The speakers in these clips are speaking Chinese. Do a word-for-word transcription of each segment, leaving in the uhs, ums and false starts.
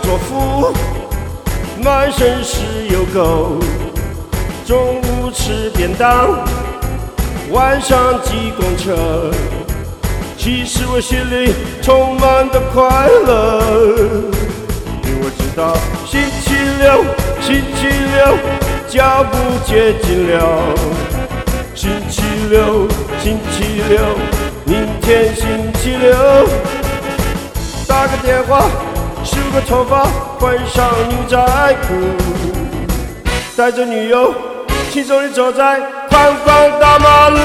作服，满身是油垢。中午吃便当，晚上挤公车。其实我心里充满的快乐，因为我知道星期六，星期六脚步接近了。星期六，星期六，明天星期六。打个电话，梳个头发，换上牛仔裤，带着女友，轻松地走在宽广大马路。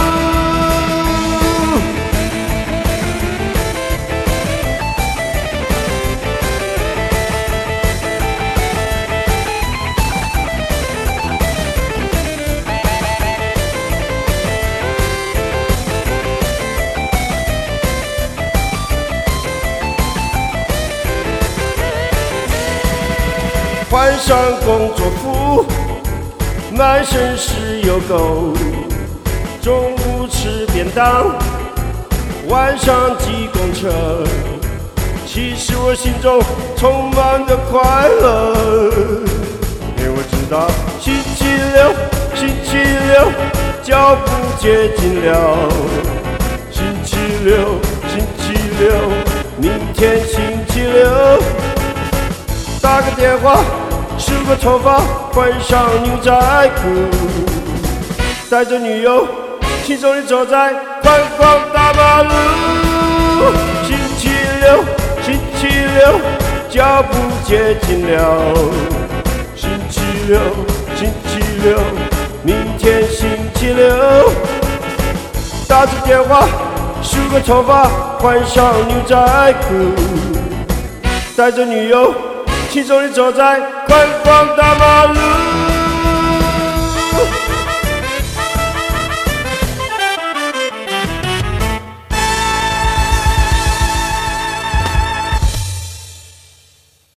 换上工作服，满身是油垢。中午吃便当，晚上挤公车。其实我心中充满的快乐，因为我知道星期六，星期六脚步接近了。星期六，星期六，明天星期六。打个电话，梳个头发，换上牛仔裤，带着女友，轻松地走在宽广大马路。星期六，星期六，脚步接近了。星期六，星期六，明天星期六。打着电话，梳个头发，换上牛仔裤，带着女友，轻松地走在宽广大马路。